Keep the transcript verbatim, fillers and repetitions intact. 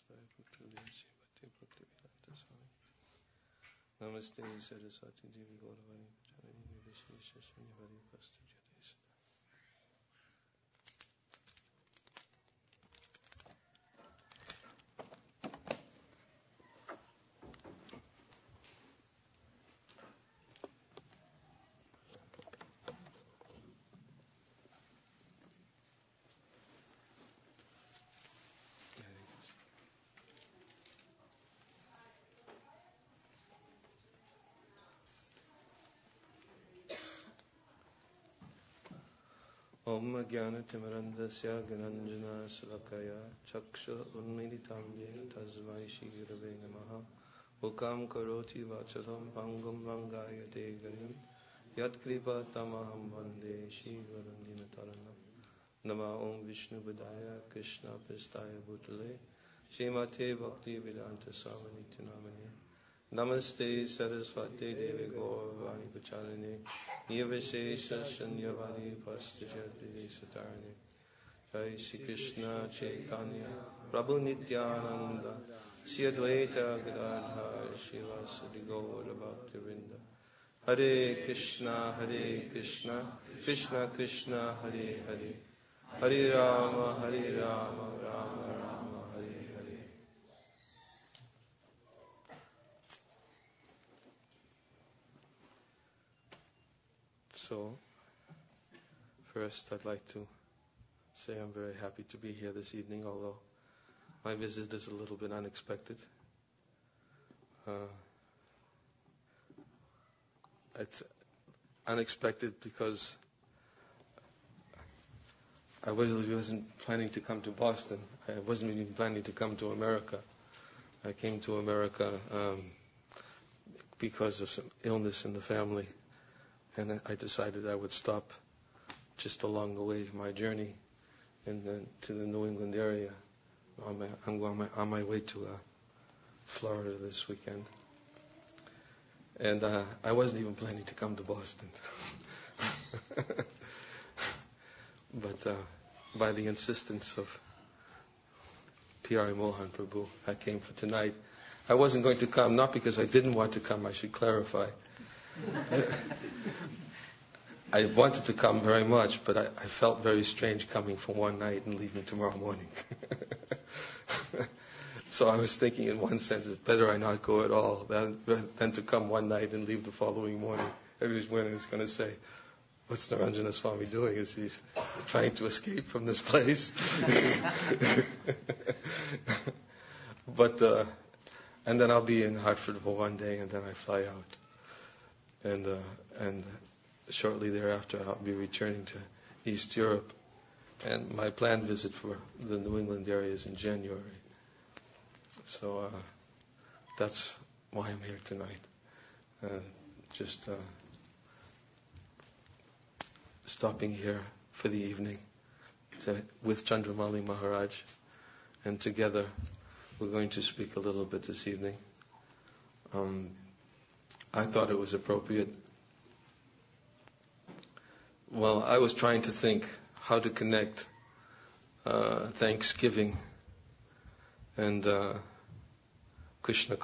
Namaste Saraswati Devi Gauravani Pacharani Nirvishesha Shunyavari Pastujyate Om Jnana Timarandasya Gananjana Salakaya Chaksha Unmilitam Yena Tasmai Shri Gurave Namaha Ukam Karoti Vachatam Pangam Vangaya Degarim Yat Kripa Tamaham Vande Shri Varandina Taranam Nama Om Vishnu Vidaya Krishna Pistaya Bhutale Shrimate Bhakti Vedanta Swami Nityanamane Namaste Saraswati Devi Gauravani Pacharani Nirvishesha Shunyavari Pastujyate Satarani Jai Shri Krishna Chaitanya Prabhu Nityananda Shri Advaita Gadadhar Shivasadi Gaura Bhaktivinoda Hare Krishna Hare Krishna Krishna Krishna Hare Hare Hare Rama Hare Rama Rama Rama Hare Hare. So, first I'd like to say I'm very happy to be here this evening, although my visit is a little bit unexpected. Uh, it's unexpected because I really wasn't planning to come to Boston. I wasn't even planning to come to America. I came to America um, because of some illness in the family. And I decided I would stop just along the way of my journey in the, to the New England area. On my, I'm on my, on my way to uh, Florida this weekend. And uh, I wasn't even planning to come to Boston. But uh, by the insistence of P R Mohan Prabhu, I came for tonight. I wasn't going to come, not because I didn't want to come, I should clarify. I wanted to come very much, but I, I felt very strange coming for one night and leaving tomorrow morning. So I was thinking in one sense, it's better I not go at all than, than to come one night and leave the following morning. Every morning is going to say, what's Naranjana Swami doing? Is he trying to escape from this place? But, uh, and then I'll be in Hartford for one day and then I fly out. And, uh, and shortly thereafter I'll be returning to East Europe. And my planned visit for the New England area is in January. So uh, that's why I'm here tonight. Uh, just uh, stopping here for the evening to, with Chandramali Maharaj. And together we're going to speak a little bit this evening. Um, I thought it was appropriate. Well, I was trying to think how to connect uh, Thanksgiving and uh, Krishna